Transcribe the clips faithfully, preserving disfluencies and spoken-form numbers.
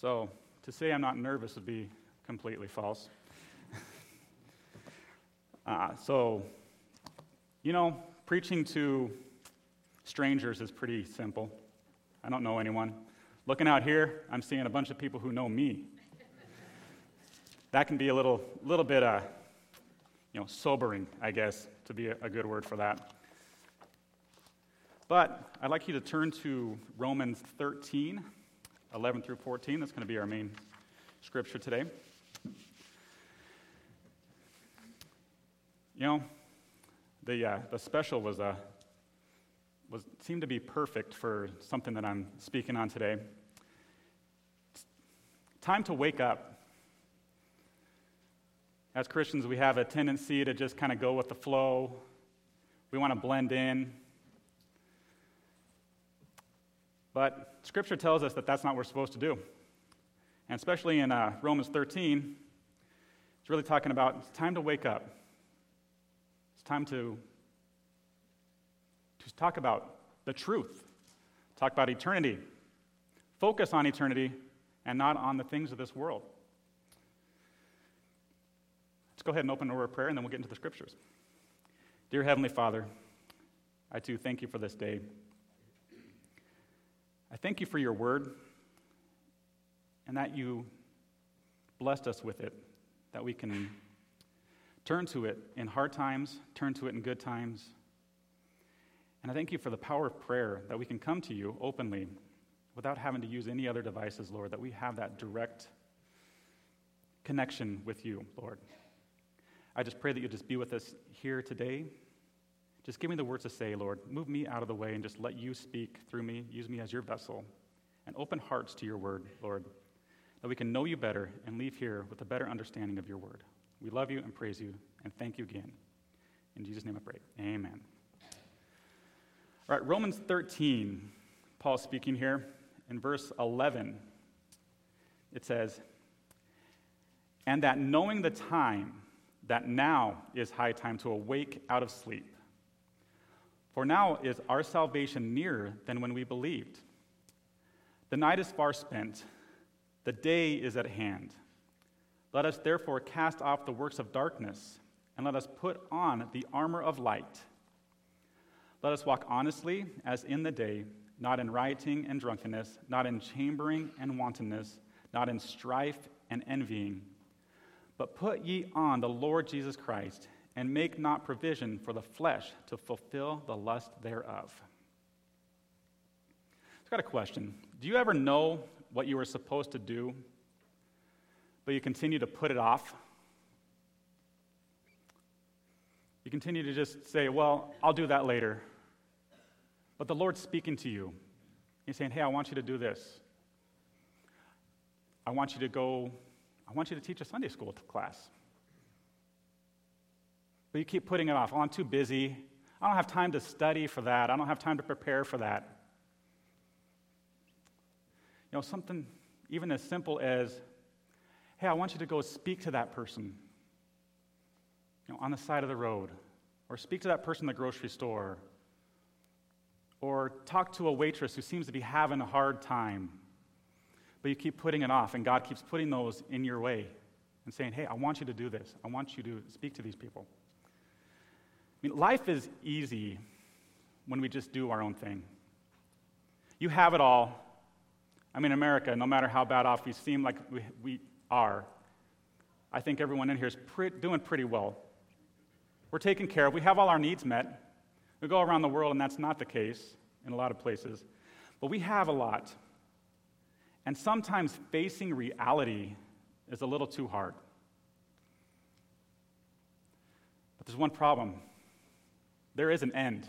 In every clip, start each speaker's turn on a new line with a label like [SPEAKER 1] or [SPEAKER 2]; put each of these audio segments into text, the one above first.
[SPEAKER 1] So, to say I'm not nervous would be completely false. uh, so, you know, preaching to strangers is pretty simple. I don't know anyone. Looking out here, I'm seeing a bunch of people who know me. That can be a little, little bit, uh, you know, sobering, I guess, to be a, a good word for that. But I'd like you to turn to Romans thirteen, eleven through fourteen. That's going to be our main scripture today. You know, the uh, the special was uh, was seemed to be perfect for something that I'm speaking on today. It's time to wake up. As Christians, we have a tendency to just kind of go with the flow. We want to blend in. But Scripture tells us that that's not what we're supposed to do. And especially in uh, Romans thirteen, it's really talking about it's time to wake up. It's time to, to talk about the truth, talk about eternity, focus on eternity and not on the things of this world. Let's go ahead and open a word of prayer, and then we'll get into the Scriptures. Dear Heavenly Father, I too thank you for this day. I thank you for your word and that you blessed us with it, that we can turn to it in hard times, turn to it in good times. And I thank you for the power of prayer, that we can come to you openly without having to use any other devices, Lord, that we have that direct connection with you, Lord. I just pray that you just be with us here today. Just give me the words to say, Lord. Move me out of the way and just let you speak through me. Use me as your vessel. And open hearts to your word, Lord, that we can know you better and leave here with a better understanding of your word. We love you and praise you and thank you again. In Jesus' name I pray. Amen. All right, Romans thirteen, Paul speaking here. In verse eleven, it says, "And that knowing the time, that now is high time to awake out of sleep. For now is our salvation nearer than when we believed. The night is far spent, the day is at hand. Let us therefore cast off the works of darkness, and let us put on the armor of light. Let us walk honestly as in the day, not in rioting and drunkenness, not in chambering and wantonness, not in strife and envying. But put ye on the Lord Jesus Christ, and make not provision for the flesh to fulfill the lust thereof." I've got a question. Do you ever know what you were supposed to do, but you continue to put it off? You continue to just say, well, I'll do that later. But the Lord's speaking to you. He's saying, hey, I want you to do this. I want you to go, I want you to teach a Sunday school class. But you keep putting it off. Oh, I'm too busy. I don't have time to study for that. I don't have time to prepare for that. You know, something even as simple as, hey, I want you to go speak to that person, you know, on the side of the road, or speak to that person in the grocery store, or talk to a waitress who seems to be having a hard time, but you keep putting it off, and God keeps putting those in your way and saying, hey, I want you to do this. I want you to speak to these people. I mean, life is easy when we just do our own thing. You have it all. I mean, America, no matter how bad off we seem like we, we are, I think everyone in here is pre- doing pretty well. We're taken care of. We have all our needs met. We go around the world, and that's not the case in a lot of places. But we have a lot. And sometimes facing reality is a little too hard. But there's one problem. There is an end.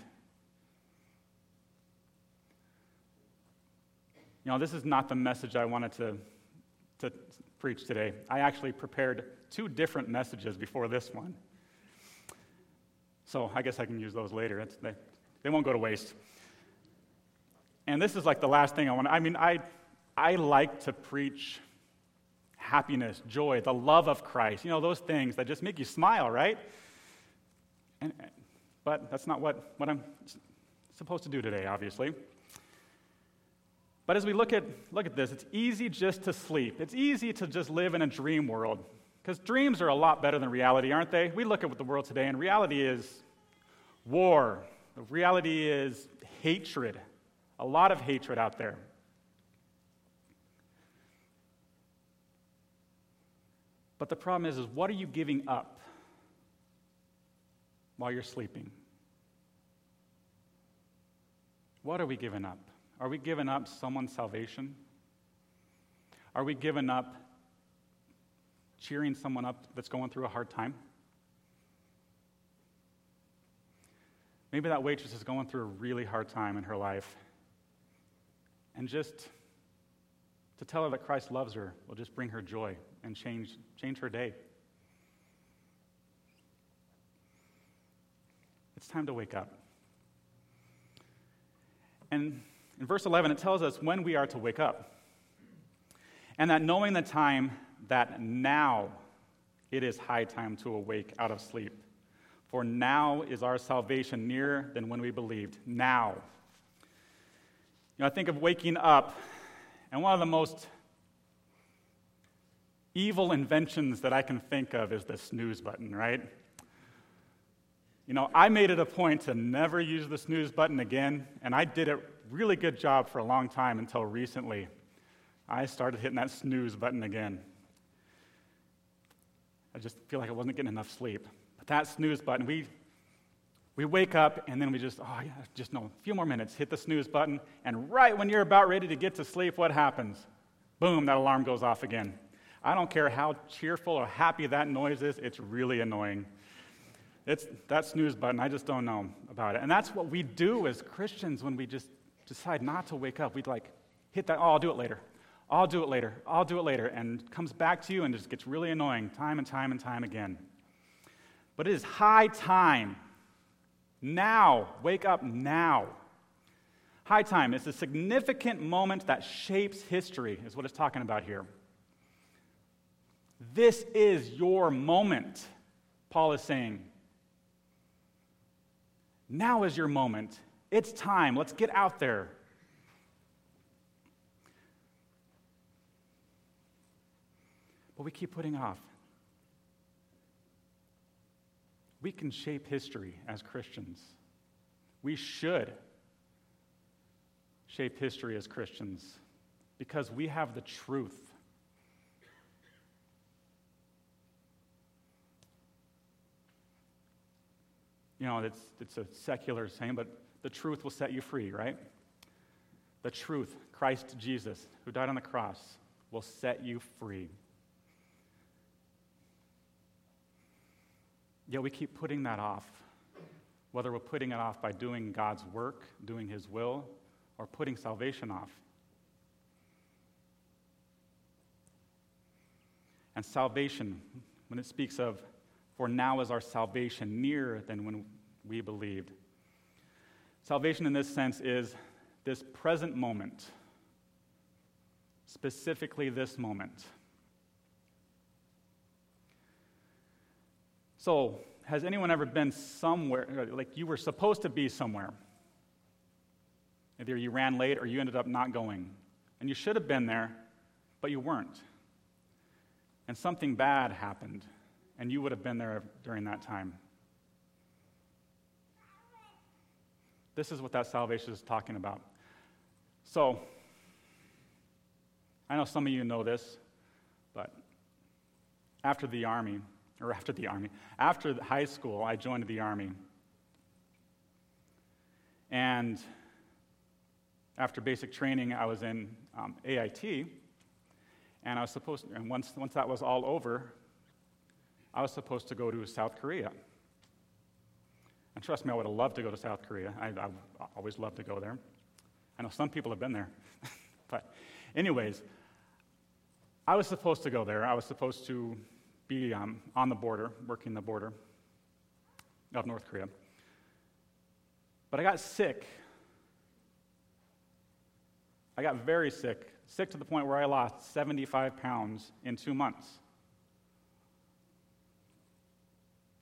[SPEAKER 1] You know, this is not the message I wanted to, to preach today. I actually prepared two different messages before this one. So I guess I can use those later. It's, they, they won't go to waste. And this is like the last thing I want to, I mean, I, I like to preach happiness, joy, the love of Christ. You know, those things that just make you smile, right? And, But that's not what, what I'm supposed to do today, obviously. But as we look at look at this, it's easy just to sleep. It's easy to just live in a dream world, because dreams are a lot better than reality, aren't they? We look at the world today, and reality is war. Reality is hatred. A lot of hatred out there. But the problem is, is what are you giving up while you're sleeping? What are we giving up? Are we giving up someone's salvation? Are we giving up cheering someone up that's going through a hard time? Maybe that waitress is going through a really hard time in her life. And just to tell her that Christ loves her will just bring her joy and change, change her day. It's time to wake up. And in verse eleven, it tells us when we are to wake up. And that knowing the time, that now it is high time to awake out of sleep. For now is our salvation nearer than when we believed. Now. You know, I think of waking up, and one of the most evil inventions that I can think of is the snooze button, right? You know, I made it a point to never use the snooze button again, and I did a really good job for a long time until recently. I started hitting that snooze button again. I just feel like I wasn't getting enough sleep. But that snooze button, we we wake up, and then we just, oh, yeah, just no, a few more minutes, hit the snooze button, and right when you're about ready to get to sleep, what happens? Boom, that alarm goes off again. I don't care how cheerful or happy that noise is, it's really annoying. It's that snooze button, I just don't know about it. And that's what we do as Christians when we just decide not to wake up. We'd like hit that, oh, I'll do it later. I'll do it later. I'll do it later. And it comes back to you and just gets really annoying time and time and time again. But it is high time. Now. Wake up now. High time is a significant moment that shapes history, is what it's talking about here. This is your moment, Paul is saying. Now is your moment. It's time. Let's get out there. But we keep putting off. We can shape history as Christians. We should shape history as Christians because we have the truth. You know, it's, it's a secular saying, but the truth will set you free, right? The truth, Christ Jesus, who died on the cross, will set you free. Yet we keep putting that off, whether we're putting it off by doing God's work, doing His will, or putting salvation off. And salvation, when it speaks of, for now is our salvation nearer than when we believed. Salvation in this sense is this present moment, specifically this moment. So, has anyone ever been somewhere, like you were supposed to be somewhere? Either you ran late or you ended up not going. And you should have been there, but you weren't. And something bad happened, and you would have been there during that time. This is what that salvation is talking about. So, I know some of you know this, but after the army, or after the army, after high school, I joined the army. And after basic training, I was in um, A I T, and I was supposed to, and once, once that was all over, I was supposed to go to South Korea. And trust me, I would have loved to go to South Korea. I, I always loved to go there. I know some people have been there. But anyways, I was supposed to go there. I was supposed to be um, on the border, working the border of North Korea. But I got sick. I got very sick, sick to the point where I lost seventy-five pounds in two months.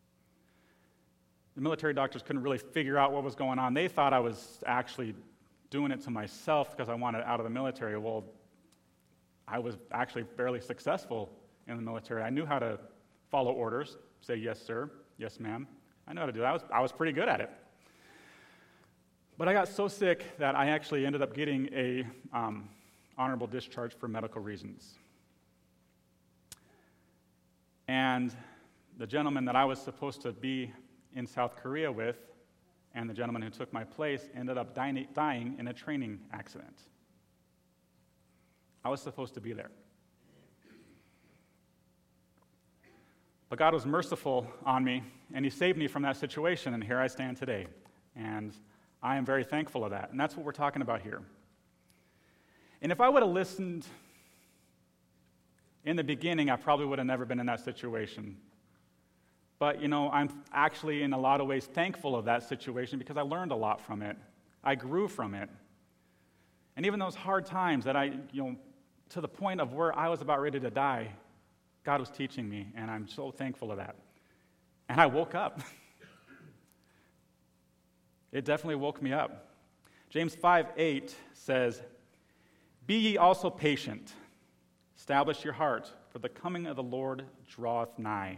[SPEAKER 1] The military doctors couldn't really figure out what was going on. They thought I was actually doing it to myself because I wanted out of the military. Well, I was actually fairly successful in the military. I knew how to follow orders, say yes, sir, yes, ma'am. I know how to do that. I was, I was pretty good at it. But I got so sick that I actually ended up getting a um, honorable discharge for medical reasons. And the gentleman that I was supposed to be in South Korea with, and the gentleman who took my place, ended up dying, dying in a training accident. I was supposed to be there. But God was merciful on me, and He saved me from that situation, and here I stand today. And I am very thankful of that, and that's what we're talking about here. And if I would have listened in the beginning, I probably would have never been in that situation. But, you know, I'm actually in a lot of ways thankful of that situation because I learned a lot from it. I grew from it. And even those hard times that I, you know, to the point of where I was about ready to die, God was teaching me, and I'm so thankful of that. And I woke up. It definitely woke me up. James five eight says, "Be ye also patient, establish your heart, for the coming of the Lord draweth nigh."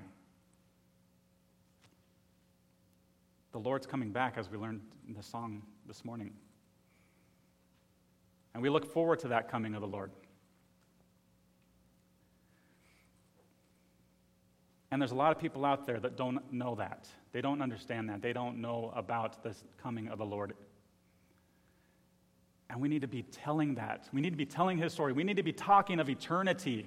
[SPEAKER 1] The Lord's coming back, as we learned in the song this morning. And we look forward to that coming of the Lord. And there's a lot of people out there that don't know that. They don't understand that. They don't know about this coming of the Lord. And we need to be telling that. We need to be telling His story. We need to be talking of eternity.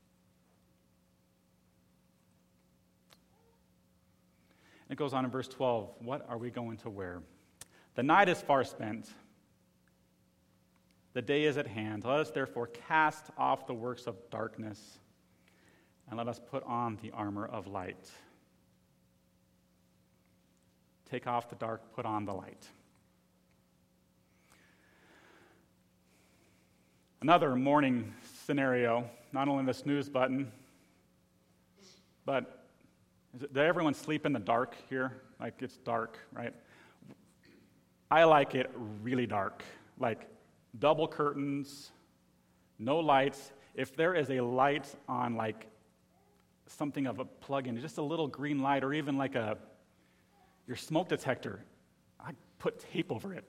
[SPEAKER 1] It goes on in verse twelve, what are we going to wear? The night is far spent. The day is at hand. Let us therefore cast off the works of darkness, and let us put on the armor of light. Take off the dark, put on the light. Another morning scenario, not only the snooze button, but is it, did everyone sleep in the dark here? Like, it's dark, right? I like it really dark. Like, double curtains, no lights. If there is a light on, like, something of a plug-in, just a little green light, or even like a your smoke detector, I put tape over it.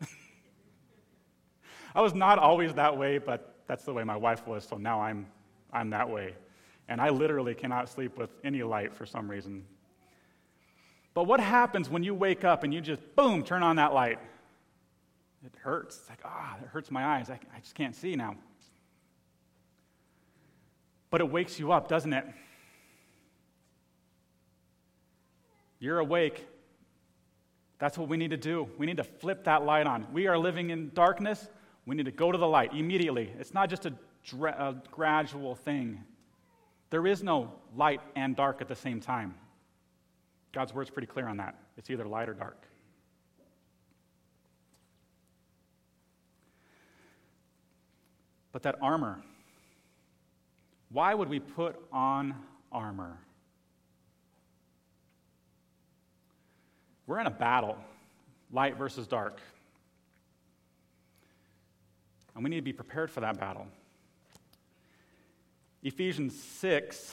[SPEAKER 1] I was not always that way, but that's the way my wife was, so now I'm I'm that way. And I literally cannot sleep with any light for some reason. But what happens when you wake up and you just, boom, turn on that light? It hurts. It's like, ah, oh, it hurts my eyes. I, I just can't see now. But it wakes you up, doesn't it? You're awake. That's what we need to do. We need to flip that light on. We are living in darkness. We need to go to the light immediately. It's not just a, dra- a gradual thing. There is no light and dark at the same time. God's word's pretty clear on that. It's either light or dark. But that armor, why would we put on armor? We're in a battle, light versus dark. And we need to be prepared for that battle. Ephesians six,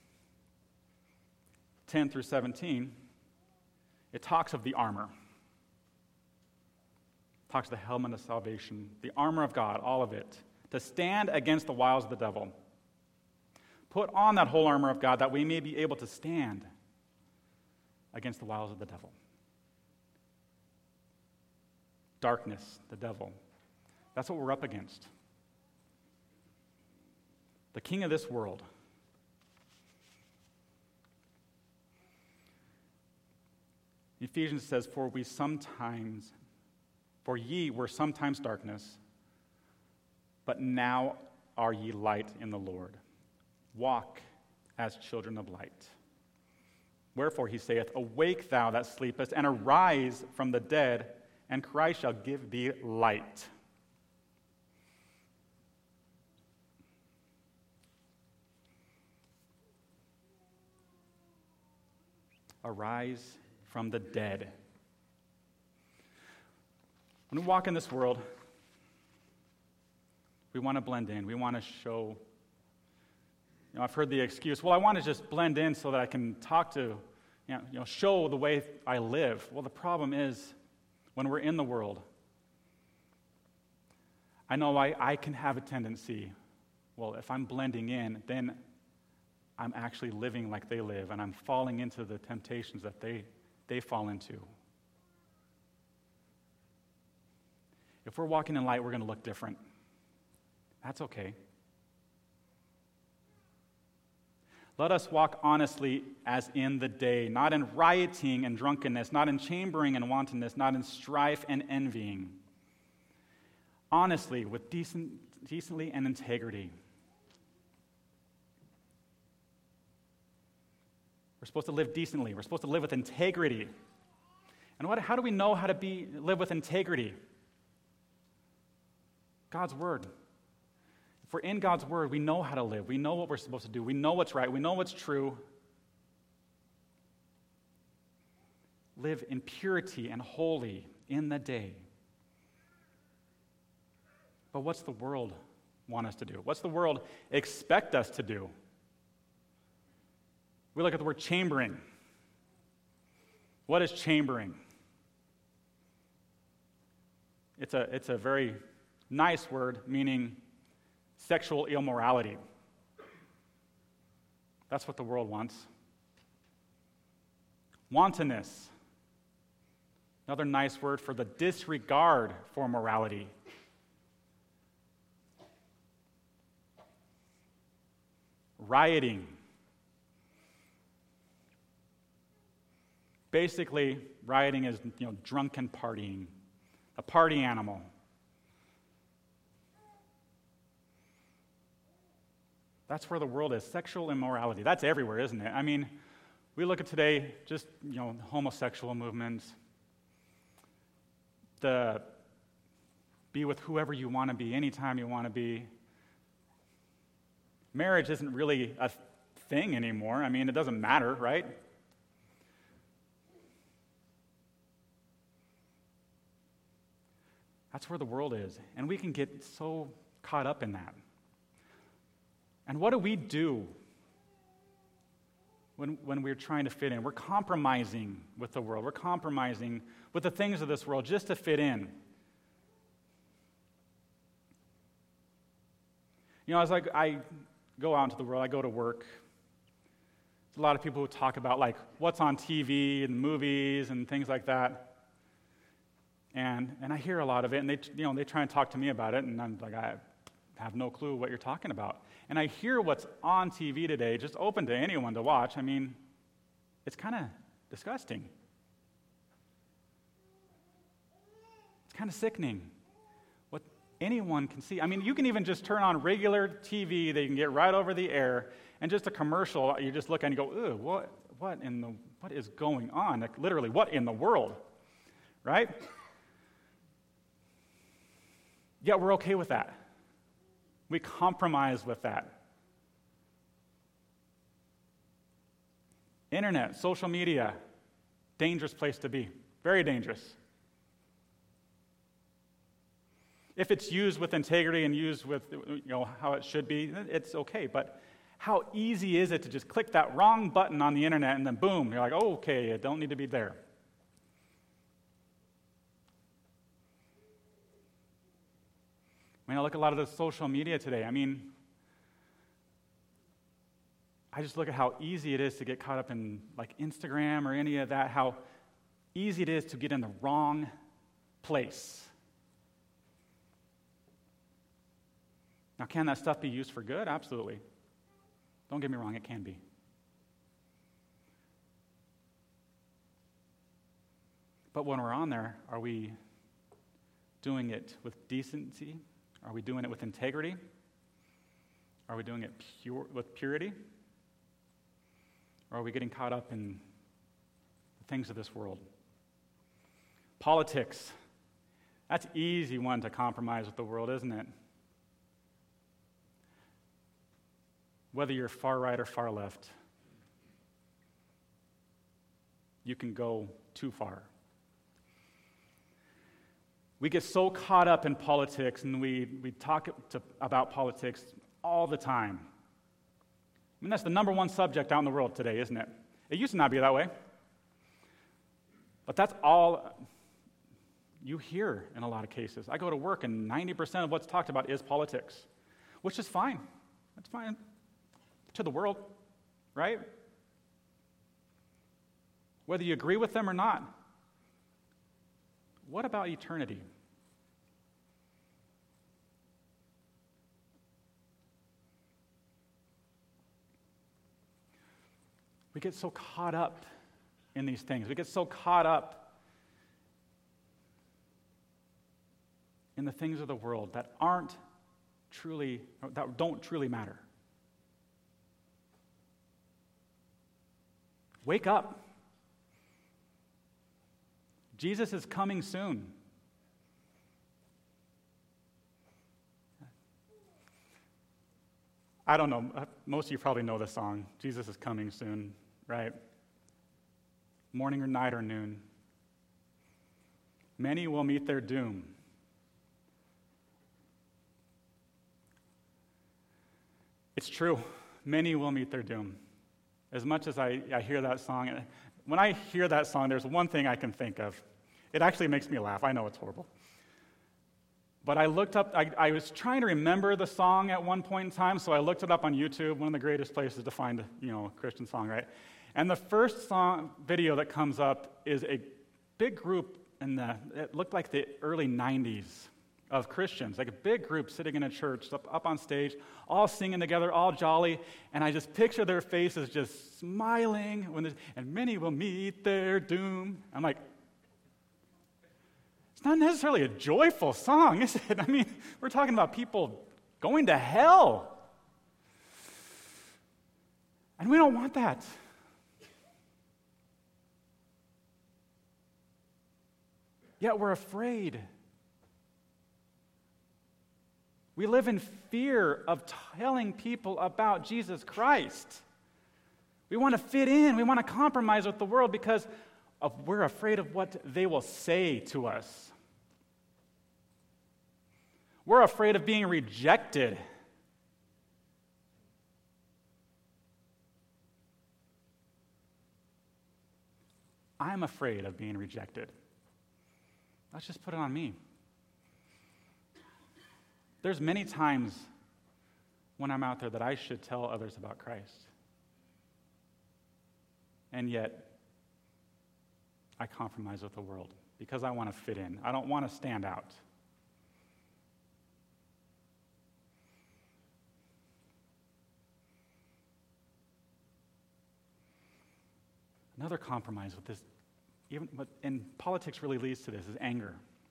[SPEAKER 1] ten through seventeen, it talks of the armor. It talks of the helmet of salvation, the armor of God, all of it, to stand against the wiles of the devil. Put on that whole armor of God that we may be able to stand against the wiles of the devil. Darkness, the devil. That's what we're up against. The king of this world. Ephesians says, For we sometimes, for ye were sometimes darkness, but now are ye light in the Lord. Walk as children of light. Wherefore he saith, Awake thou that sleepest, and arise from the dead, and Christ shall give thee light. Arise from the dead. When we walk in this world, We want to blend in. We want to show, you know, I've heard the excuse, well, I want to just blend in so that I can talk to, you know, you know, show the way I live. Well, the problem is, when we're in the world, I know I, I can have a tendency, well, if I'm blending in, then I'm actually living like they live, and I'm falling into the temptations that they, they fall into. If we're walking in light, we're going to look different. That's okay. Let us walk honestly as in the day, not in rioting and drunkenness, not in chambering and wantonness, not in strife and envying. Honestly, with decent, decently and integrity. We're supposed to live decently. We're supposed to live with integrity. And what, how do we know how to be live with integrity? God's Word. If we're in God's Word, we know how to live. We know what we're supposed to do. We know what's right. We know what's true. Live in purity and holy in the day. But what's the world want us to do? What's the world expect us to do? We look at the word chambering. What is chambering? It's a, it's a very nice word meaning sexual immorality. That's what the world wants. Wantonness. Another nice word for the disregard for morality. Rioting. Basically, rioting is, you know, drunken partying, a party animal. That's where the world is. Sexual immorality. That's everywhere, isn't it? I mean, we look at today, just, you know, homosexual movements, the be with whoever you want to be, anytime you want to be. Marriage isn't really a thing anymore. I mean, it doesn't matter, right? That's where the world is. And we can get so caught up in that. And what do we do when, when we're trying to fit in? We're compromising with the world. We're compromising with the things of this world just to fit in. You know, as I, I go out into the world, I go to work. There's a lot of people who talk about, like, what's on T V and movies and things like that. And and I hear a lot of it, and they you know they try and talk to me about it, and I'm like, I have no clue what you're talking about. And I hear what's on T V today, just open to anyone to watch. I mean, it's kind of disgusting. It's kind of sickening what anyone can see. I mean, you can even just turn on regular T V that you can get right over the air, and just a commercial, you just look and you go, "Ew, what what in the what is going on? Like, literally, what in the world?" Right? Yet we're okay with that. We compromise with that. Internet, social media, dangerous place to be. Very dangerous. If it's used with integrity and used with, you know, how it should be, it's okay. But how easy is it to just click that wrong button on the internet and then boom, you're like, oh, okay, I don't need to be there. I mean, I look at a lot of the social media today. I mean, I just look at how easy it is to get caught up in, like, Instagram or any of that, how easy it is to get in the wrong place. Now, can that stuff be used for good? Absolutely. Don't get me wrong, it can be. But when we're on there, are we doing it with decency? Are we doing it with integrity? Are we doing it pure with purity? Or are we getting caught up in the things of this world? Politics. That's an easy one to compromise with the world, isn't it? Whether you're far right or far left, you can go too far. We get so caught up in politics, and we, we talk to, about politics all the time. I mean, that's the number one subject out in the world today, isn't it? It used to not be that way. But that's all you hear in a lot of cases. I go to work, and ninety percent of what's talked about is politics, which is fine. That's fine to the world, right? Whether you agree with them or not. What about eternity? We get so caught up in these things. We get so caught up in the things of the world that aren't truly, that don't truly matter. Wake up. Jesus is coming soon. I don't know. Most of you probably know the song, Jesus is coming soon, right? Morning or night or noon. Many will meet their doom. It's true. Many will meet their doom. As much as I, I hear that song, when I hear that song, there's one thing I can think of. It actually makes me laugh. I know it's horrible. But I looked up, I, I was trying to remember the song at one point in time, so I looked it up on YouTube, one of the greatest places to find, you know, a Christian song, right? And the first song video that comes up is a big group in the, it looked like the early nineties of Christians, like a big group sitting in a church, up, up on stage, all singing together, all jolly, and I just picture their faces just smiling, when and many will meet their doom. I'm like, it's not necessarily a joyful song, is it? I mean, we're talking about people going to hell. And we don't want that. Yet we're afraid. We live in fear of telling people about Jesus Christ. We want to fit in. We want to compromise with the world because of, we're afraid of what they will say to us. We're afraid of being rejected. I'm afraid of being rejected. Let's just put it on me. There's many times when I'm out there that I should tell others about Christ. And yet, I compromise with the world because I want to fit in. I don't want to stand out. Another compromise with this, even and politics really leads to this, is anger.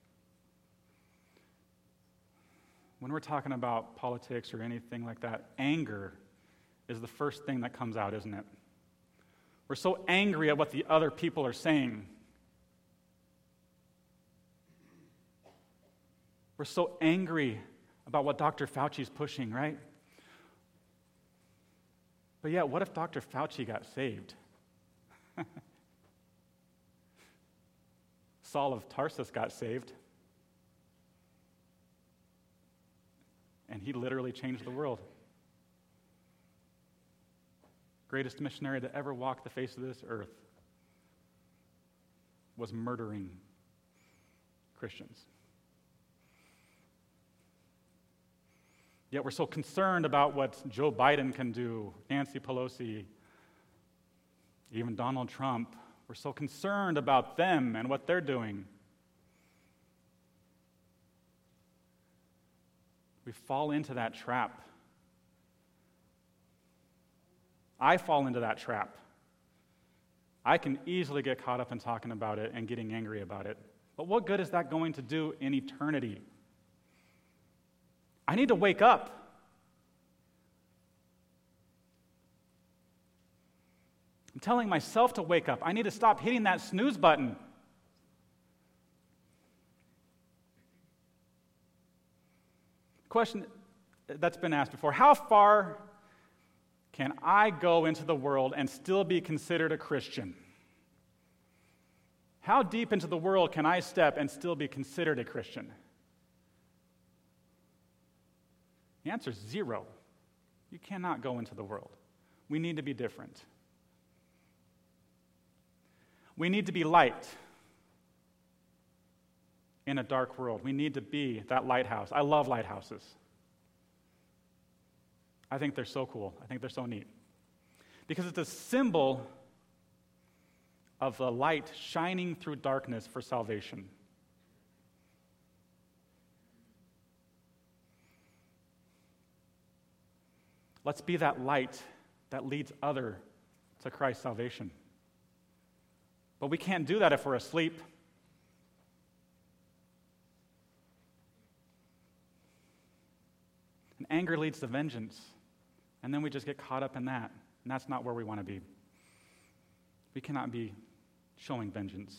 [SPEAKER 1] When we're talking about politics or anything like that, anger is the first thing that comes out, isn't it? We're so angry at what the other people are saying. We're so angry about what Doctor Fauci's pushing, right? But yet, what if Doctor Fauci got saved? Saul of Tarsus got saved. And he literally changed the world. Greatest missionary to ever walk the face of this earth was murdering Christians. Yet we're so concerned about what Joe Biden can do, Nancy Pelosi, even Donald Trump. We're so concerned about them and what they're doing. We fall into that trap. I fall into that trap. I can easily get caught up in talking about it and getting angry about it. But what good is that going to do in eternity? I need to wake up. I'm telling myself to wake up. I need to stop hitting that snooze button. Question that's been asked before: how far can I go into the world and still be considered a Christian? How deep into the world can I step and still be considered a Christian? The answer is zero. You cannot go into the world. We need to be different. We need to be light in a dark world. We need to be that lighthouse. I love lighthouses. I think they're so cool. I think they're so neat. Because it's a symbol of the light shining through darkness for salvation. Let's be that light that leads others to Christ's salvation. But we can't do that if we're asleep. And anger leads to vengeance. And then we just get caught up in that. And that's not where we want to be. We cannot be showing vengeance.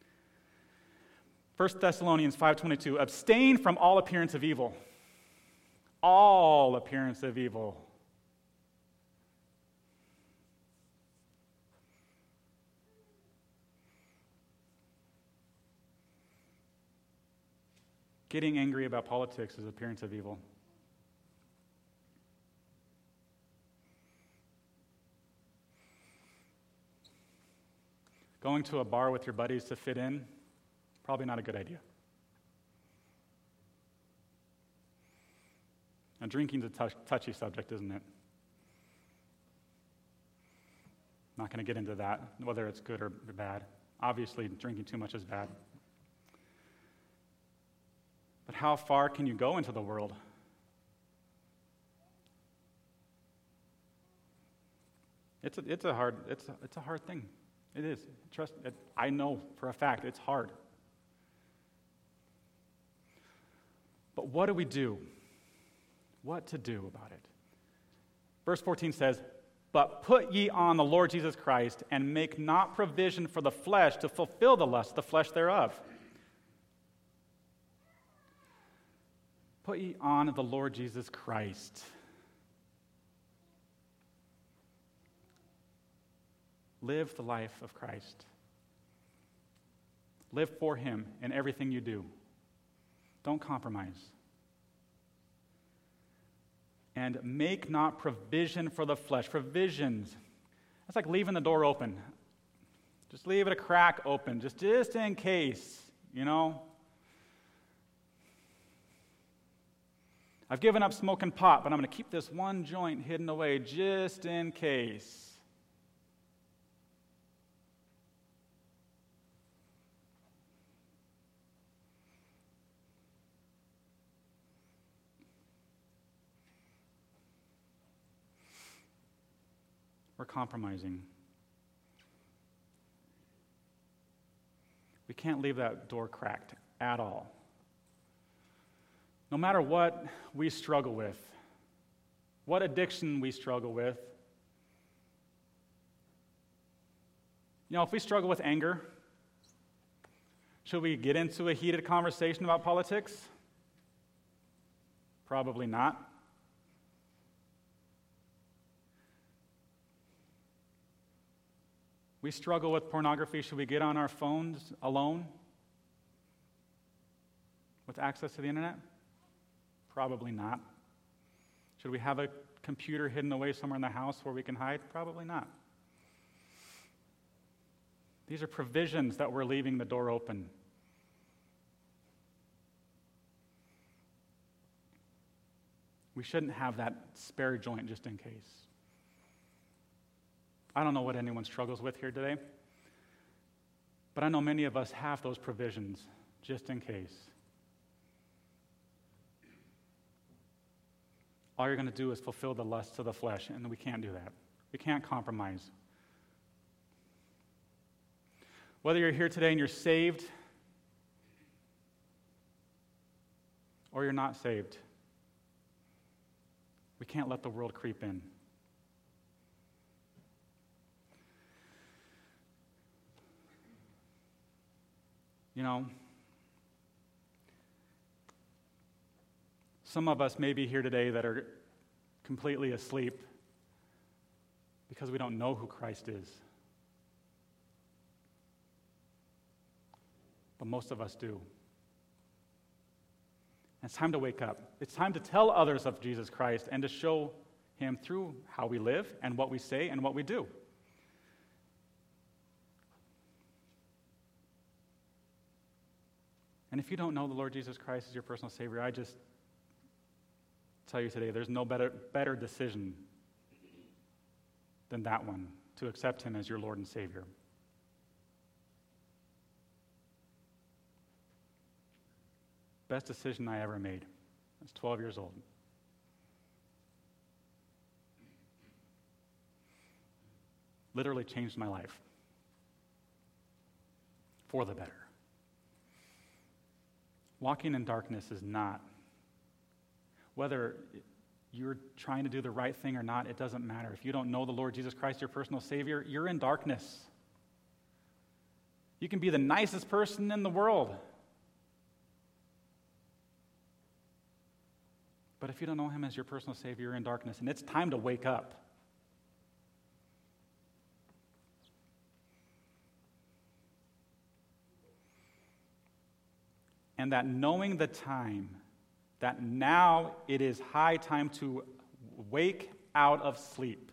[SPEAKER 1] First Thessalonians five twenty-two, abstain from all appearance of evil. All appearance of evil. Getting angry about politics is appearance of evil. Going to a bar with your buddies to fit in, probably not a good idea. And drinking's a touch, touchy subject, isn't it? Not going to get into that, whether it's good or bad. Obviously, drinking too much is bad. But how far can you go into the world? It's a, it's a hard it's a, it's a hard thing. It is. Trust. It, I know for a fact it's hard. But what do we do? What to do about it? Verse fourteen says, "But put ye on the Lord Jesus Christ, and make not provision for the flesh to fulfill the lust of the flesh thereof." Put ye on the Lord Jesus Christ. Live the life of Christ. Live for Him in everything you do. Don't compromise. And make not provision for the flesh. Provisions. That's like leaving the door open. Just leave it a crack open, just, just in case, you know. I've given up smoking pot, but I'm going to keep this one joint hidden away just in case. We're compromising. We can't leave that door cracked at all. No matter what we struggle with, what addiction we struggle with. You know, if we struggle with anger, should we get into a heated conversation about politics? Probably not. We struggle with pornography. Should we get on our phones alone with access to the internet? Probably not. Should we have a computer hidden away somewhere in the house where we can hide? Probably not. These are provisions that we're leaving the door open. We shouldn't have that spare joint just in case. I don't know what anyone struggles with here today, but I know many of us have those provisions just in case. All you're going to do is fulfill the lusts of the flesh, and we can't do that. We can't compromise. Whether you're here today and you're saved or you're not saved, we can't let the world creep in. You know, some of us may be here today that are completely asleep because we don't know who Christ is. but most of us do. And it's time to wake up. It's time to tell others of Jesus Christ and to show him through how we live and what we say and what we do. And if you don't know the Lord Jesus Christ as your personal Savior, I just tell you today, there's no better, better decision than that one, to accept him as your Lord and Savior. Best decision I ever made. I was twelve years old. Literally changed my life for the better. Walking in darkness is not. Whether you're trying to do the right thing or not, it doesn't matter. If you don't know the Lord Jesus Christ, your personal Savior, you're in darkness. You can be the nicest person in the world, but if you don't know him as your personal Savior, you're in darkness, and it's time to wake up. And that knowing the time, that now it is high time to wake out of sleep.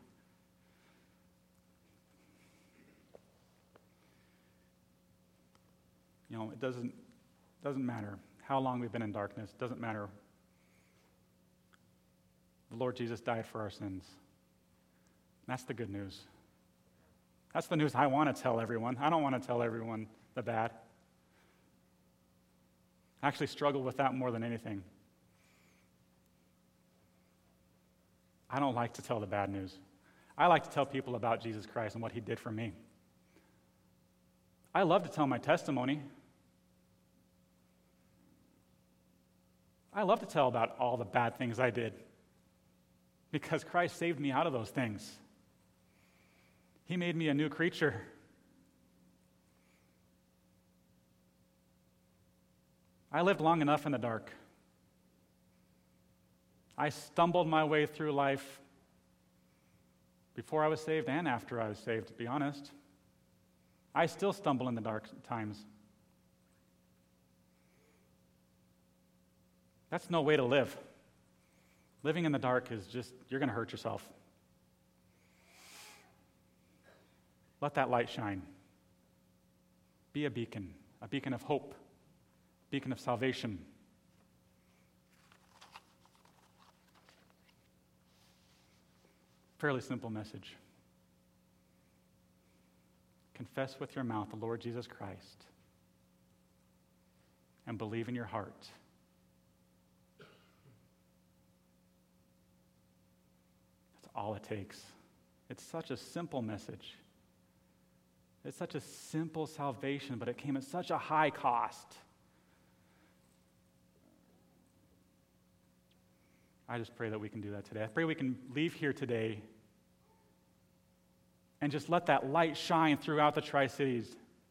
[SPEAKER 1] You know, it doesn't, doesn't matter how long we've been in darkness. It doesn't matter. The Lord Jesus died for our sins. That's the good news. That's the news I want to tell everyone. I don't want to tell everyone the bad. I actually struggle with that more than anything. I don't like to tell the bad news. I like to tell people about Jesus Christ and what he did for me. I love to tell my testimony. I love to tell about all the bad things I did because Christ saved me out of those things. He made me a new creature. I lived long enough in the dark. I stumbled my way through life before I was saved and after I was saved, to be honest. I still stumble in the dark times. That's no way to live. Living in the dark is just, you're going to hurt yourself. Let that light shine. Be a beacon, a beacon of hope, a beacon of salvation. Fairly simple message. Confess with your mouth the Lord Jesus Christ and believe in your heart. That's all it takes. It's such a simple message. It's such a simple salvation, but it came at such a high cost. I just pray that we can do that today. I pray we can leave here today and just let that light shine throughout the Tri-Cities.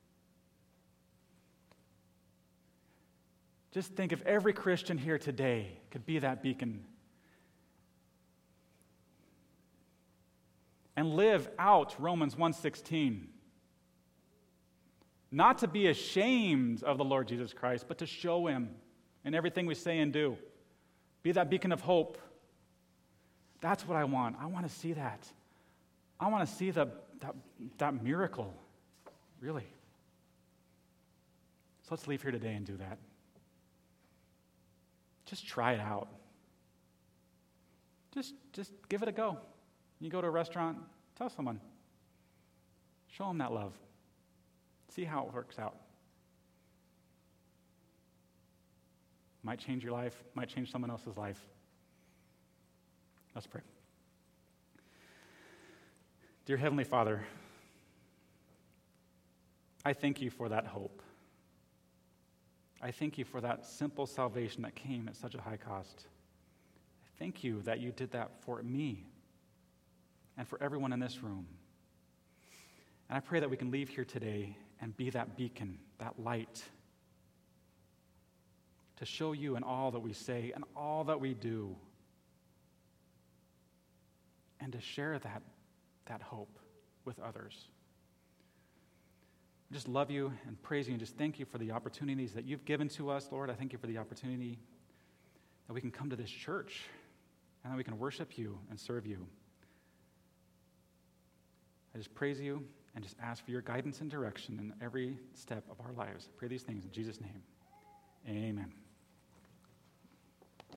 [SPEAKER 1] Just think if every Christian here today could be that beacon and live out Romans one sixteen. Not to be ashamed of the Lord Jesus Christ, but to show him in everything we say and do. Be that beacon of hope. That's what I want. I want to see that. I want to see the, that, that miracle, really. So let's leave here today and do that. Just try it out. Just, just give it a go. You go to a restaurant, tell someone. Show them that love. See how it works out. Might change your life, might change someone else's life. Let's pray. Dear Heavenly Father, I thank you for that hope. I thank you for that simple salvation that came at such a high cost. I thank you that you did that for me and for everyone in this room. And I pray that we can leave here today and be that beacon, that light, to show you in all that we say and all that we do, and to share that, that hope with others. I just love you and praise you and just thank you for the opportunities that you've given to us, Lord. I thank you for the opportunity that we can come to this church and that we can worship you and serve you. I just praise you and just ask for your guidance and direction in every step of our lives. I pray these things in Jesus' name. Amen.